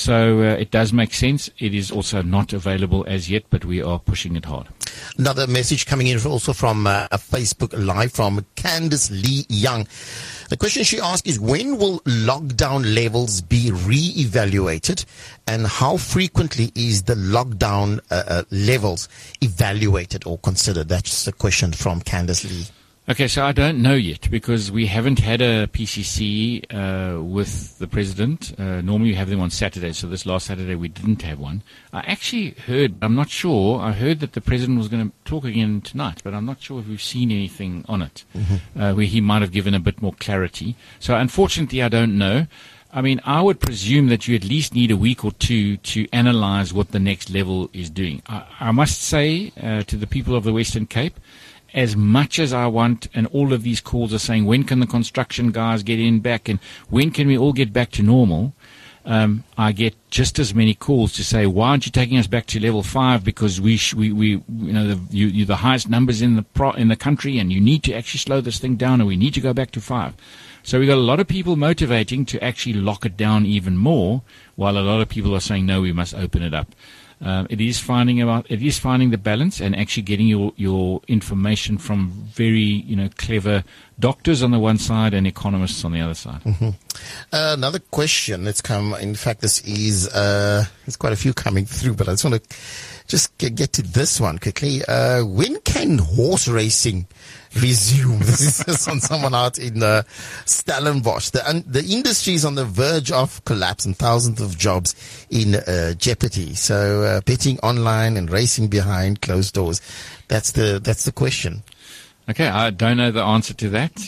it does make sense. It is also not available as yet, but we are pushing it hard. Another message coming in also from a Facebook Live from Candice Lee Young. The question she asked is, when will lockdown levels be re-evaluated, and how frequently is the lockdown levels evaluated or considered? That's the question from Candice Lee. Okay, so I don't know yet, because we haven't had a PCC with the president. Normally you have them on Saturday, so this last Saturday we didn't have one. I actually heard, I'm not sure, I heard that the president was going to talk again tonight, but I'm not sure if we've seen anything on it, where he might have given a bit more clarity. So unfortunately I don't know. I mean, I would presume that you at least need a week or two to analyze what the next level is doing. I must say to the people of the Western Cape, as much as I want, and all of these calls are saying, when can the construction guys get in back, and when can we all get back to normal? I get just as many calls to say, why aren't you taking us back to level 5? Because you're the highest numbers in the country, and you need to actually slow this thing down, and we need to go back to 5. So we've got a lot of people motivating to actually lock it down even more, while a lot of people are saying, no, we must open it up. It is finding the balance, and actually getting your information from very clever doctors on the one side and economists on the other side. Another question that's come. In fact, this is there's quite a few coming through, but I just want to get to this one quickly. When can horse racing resume? This is on someone out in Stellenbosch. The industry is on the verge of collapse, and thousands of jobs in jeopardy. So betting online and racing behind closed doors. That's the question. Okay, I don't know the answer to that.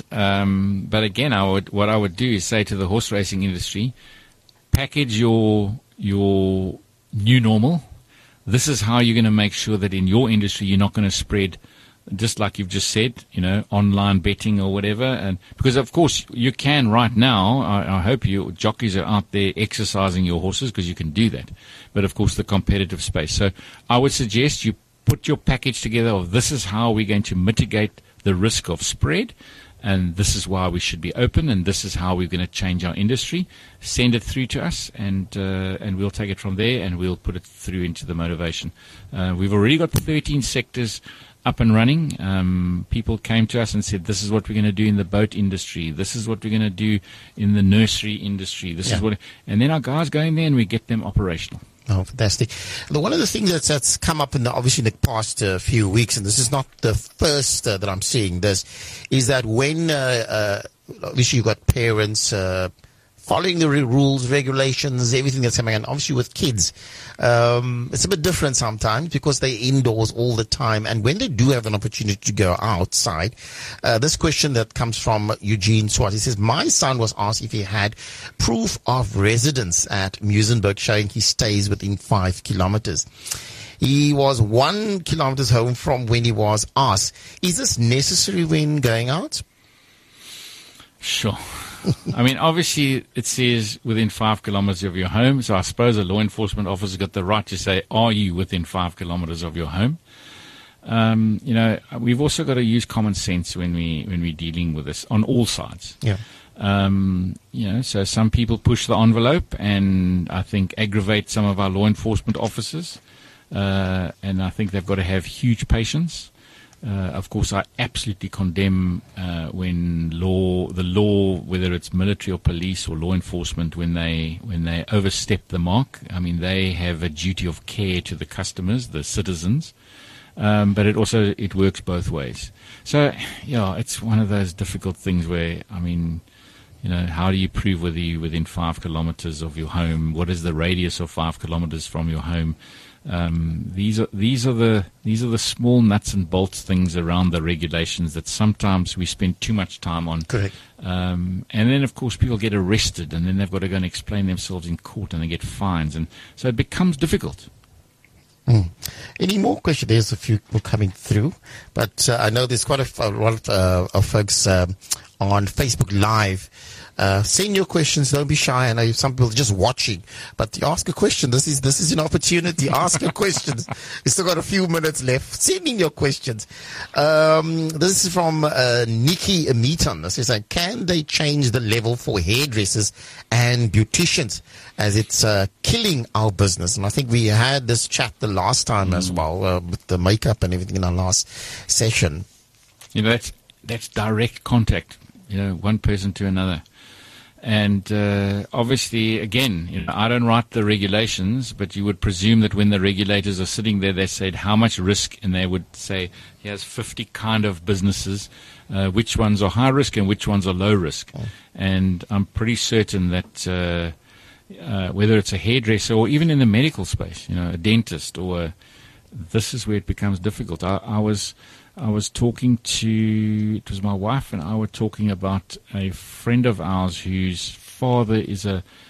But again, what I would do is say to the horse racing industry, package your new normal. This is how you're going to make sure that in your industry you're not going to spread, just like you've just said, online betting or whatever. And because of course you can right now. I hope your jockeys are out there exercising your horses, because you can do that. But of course the competitive space. So I would suggest you put your package together of, this is how we're going to mitigate the risk of spread, and this is why we should be open, and this is how we're going to change our industry. Send it through to us, and we'll take it from there, and we'll put it through into the motivation. We've already got 13 sectors up and running. People came to us and said, this is what we're going to do in the boat industry. This is what we're going to do in the nursery industry. This is what, and then our guys go in there and we get them operational. Oh, fantastic. One of the things that's come up obviously in the past few weeks, and this is not the first that I'm seeing this, is that when obviously you've got parents following the rules, regulations, everything that's coming on, obviously with kids, it's a bit different sometimes because they're indoors all the time. And when they do have an opportunity to go outside, this question that comes from Eugene Swart, he says, my son was asked if he had proof of residence at Muizenberg showing he stays within 5 kilometers. He was 1 kilometers home from when he was asked. Is this necessary when going out? Sure. I mean, obviously, it says within 5 kilometers of your home. So I suppose a law enforcement officer got the right to say, are you within 5 kilometers of your home? We've also got to use common sense when we're dealing with this on all sides. Yeah. So some people push the envelope and I think aggravate some of our law enforcement officers. And I think they've got to have huge patience. Of course, I absolutely condemn when the law, whether it's military or police or law enforcement, when they overstep the mark. I mean, they have a duty of care to the customers, the citizens, but it works both ways. So, yeah, it's one of those difficult things where, I mean, how do you prove whether you're within 5 kilometers of your home? What is the radius of 5 kilometers from your home? These are the small nuts and bolts things around the regulations that sometimes we spend too much time on. Correct. And then, of course, people get arrested, and then they've got to go and explain themselves in court, and they get fines, and so it becomes difficult. Any more questions? There's a few coming through, but I know there's quite a lot of folks on Facebook Live. Send your questions. Don't be shy. I know some people are just watching, but ask a question. This is an opportunity. Ask your questions. You still got a few minutes left. Send in your questions. This is from Nikki Meaton. This is saying, can they change the level for hairdressers and beauticians as it's killing our business? And I think we had this chat the last time as well with the makeup and everything in our last session. That's direct contact. One person to another. And obviously, again, I don't write the regulations, but you would presume that when the regulators are sitting there, they said how much risk, and they would say, here's 50 kind of businesses, which ones are high risk and which ones are low risk. Oh. And I'm pretty certain that whether it's a hairdresser or even in the medical space, a dentist, this is where it becomes difficult. I was talking it was my wife and I were talking about a friend of ours whose father is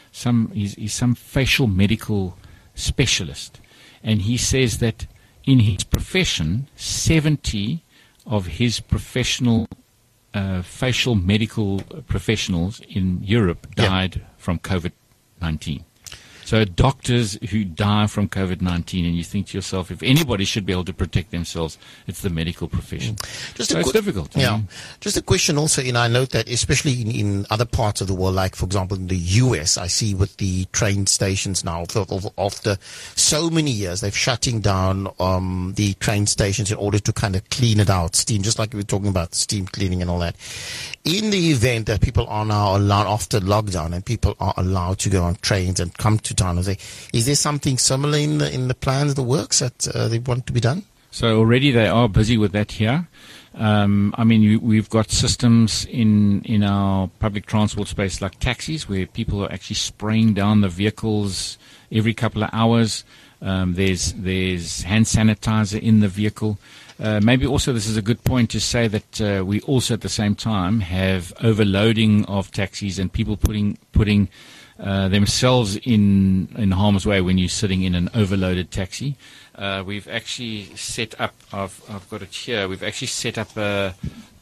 some facial medical specialist. And he says that in his profession, 70 of his professional facial medical professionals in Europe died from COVID-19. So doctors who die from COVID-19, and you think to yourself, if anybody should be able to protect themselves, it's the medical profession. It's difficult. Yeah. Just a question also, I note that especially in other parts of the world, like, for example, in the U.S., I see with the train stations now, after so many years, they're shutting down the train stations in order to kind of clean it out, steam, just like we were talking about steam cleaning and all that. In the event that people are now allowed, after lockdown, and people are allowed to go on trains and come to town, is there something similar in the plans, the works that they want to be done? So already they are busy with that here. We've got systems in our public transport space like taxis where people are actually spraying down the vehicles every couple of hours. There's hand sanitizer in the vehicle. Maybe also this is a good point to say that we also at the same time have overloading of taxis and people putting themselves in harm's way when you're sitting in an overloaded taxi. We've actually set up, I've got it here, we've actually set up a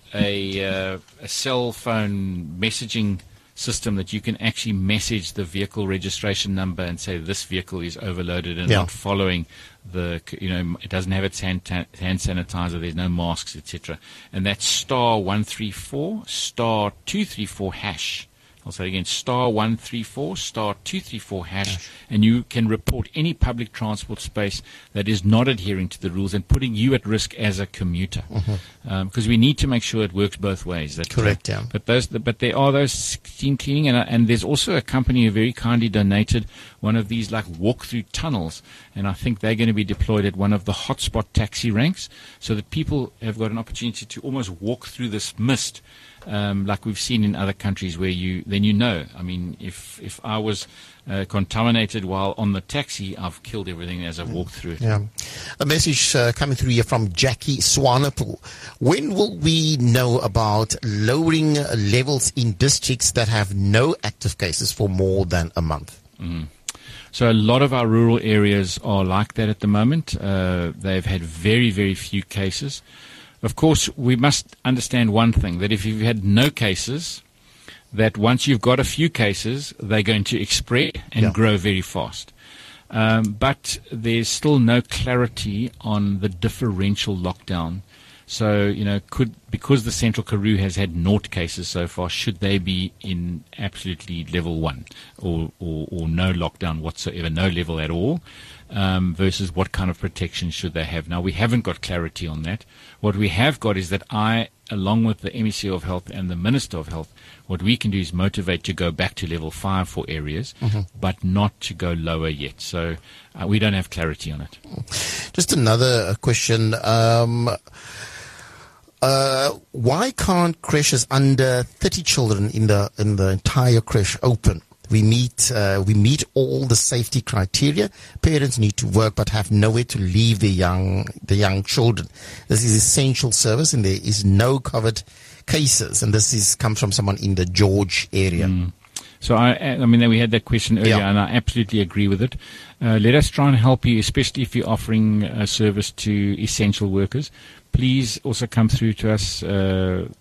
cell phone messaging system that you can actually message the vehicle registration number and say this vehicle is overloaded and not following it doesn't have its hand sanitizer, there's no masks, etc. And that's *134 *234 hash. I'll say again, *134 *234 hash, and you can report any public transport space that is not adhering to the rules and putting you at risk as a commuter. Because we need to make sure it works both ways. Correct, yeah. But there are those steam cleaning, and there's also a company who very kindly donated one of these like walk-through tunnels, and I think they're going to be deployed at one of the hotspot taxi ranks so that people have got an opportunity to almost walk through this mist. Like we've seen in other countries where I mean, if I was contaminated while on the taxi, I've killed everything as I walked through it. Yeah. A message coming through here from Jackie Swanepoel. When will we know about lowering levels in districts that have no active cases for more than a month? So a lot of our rural areas are like that at the moment. They've had very, very few cases. Of course, we must understand one thing, that if you've had no cases, that once you've got a few cases, they're going to spread and grow very fast. But there's still no clarity on the differential lockdown. So, because the Central Karoo has had 0 cases so far, should they be in absolutely level 1 or no lockdown whatsoever, no level at all? versus what kind of protection should they have. Now, we haven't got clarity on that. What we have got is that I, along with the MEC of Health and the Minister of Health, what we can do is motivate to go back to level 5 for areas, but not to go lower yet. So we don't have clarity on it. Just another question. Why can't creches under 30 children in the entire creche open? We meet all the safety criteria. Parents need to work but have nowhere to leave the young children. This is essential service, and there is no COVID cases. And this comes from someone in the George area. So I mean, we had that question earlier, and I absolutely agree with it. Let us try and help you, especially if you're offering a service to essential workers. Please also come through to us on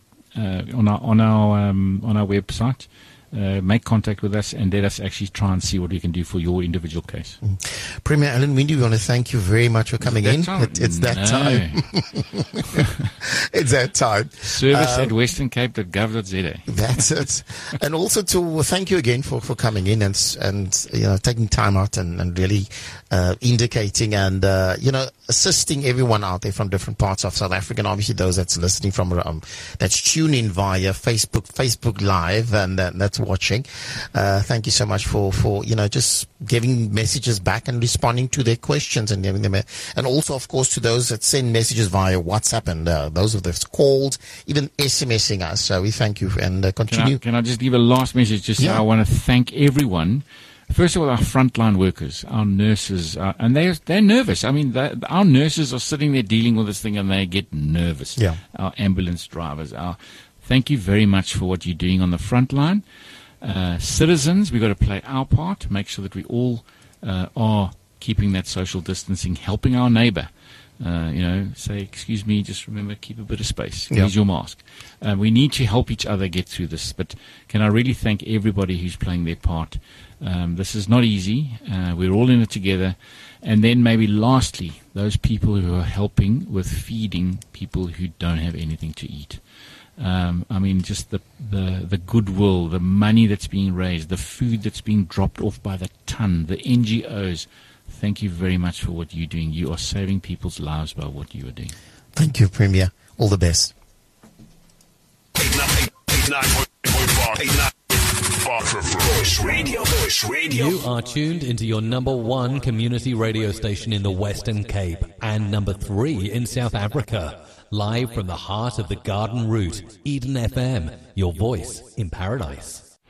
our website. Make contact with us and let us actually try and see what we can do for your individual case. Premier Alan Winde, we want to thank you very much for coming in. It's that time. It's that time. Service at westerncape.gov.za. That's it. And also to thank you again for coming in and taking time out and really indicating and assisting everyone out there from different parts of South Africa, and obviously those that's listening from that's tuned in via Facebook Live and that's watching. Thank you so much for just giving messages back and responding to their questions and giving them and also of course to those that send messages via WhatsApp and those of those called, even SMSing us. So we thank you and continue. Can I just give a last message? I want to thank everyone. First of all, our frontline workers, our nurses, and they're nervous. I mean, our nurses are sitting there dealing with this thing and they get nervous. Yeah. Our ambulance drivers, thank you very much for what you're doing on the front line. Citizens, we've got to play our part, make sure that we all are keeping that social distancing, helping our neighbor. Say, excuse me, just remember, keep a bit of space. Use your mask. We need to help each other get through this. But can I really thank everybody who's playing their part? This is not easy. We're all in it together. And then maybe lastly, those people who are helping with feeding people who don't have anything to eat. Just the goodwill, the money that's being raised, the food that's being dropped off by the ton, the NGOs. Thank you very much for what you're doing. You are saving people's lives by what you are doing. Thank you, Premier. All the best. Bush Radio. You are tuned into your number 1 community radio station in the Western Cape and number 3 in South Africa. Live from the heart of the Garden Route, Eden FM, your voice in paradise.